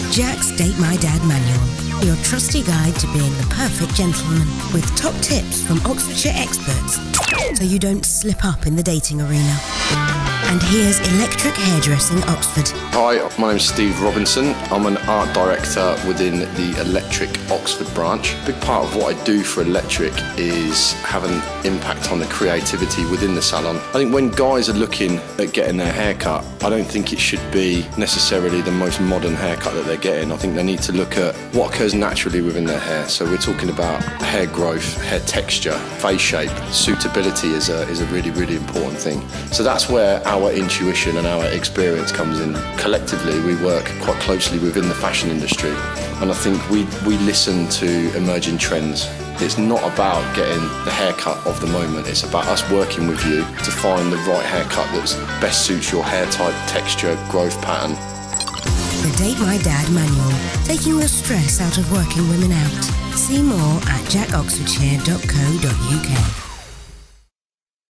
Jack's Date My Dad Manual, your trusty guide to being the perfect gentleman, with top tips from Oxfordshire experts so you don't slip up in the dating arena. And here's Electric Hairdressing Oxford. Hi, my name's Steve Robinson. I'm an art director within the Electric Oxford branch. A big part of what I do for Electric is have an impact on the creativity within the salon. I think when guys are looking at getting their hair cut, I don't think it should be necessarily the most modern haircut that they're getting. I think they need to look at what occurs naturally within their hair. So we're talking about hair growth, hair texture, face shape. Suitability is a really, really important thing. So that's where our intuition and our experience comes in. Collectively, we work quite closely within the fashion industry, and I think we listen to emerging trends. It's not about getting the haircut of the moment, it's about us working with you to find the right haircut that best suits your hair type, texture, growth pattern. The Date My Dad Manual, taking the stress out of working women out. See more at jackoxfordshire.co.uk.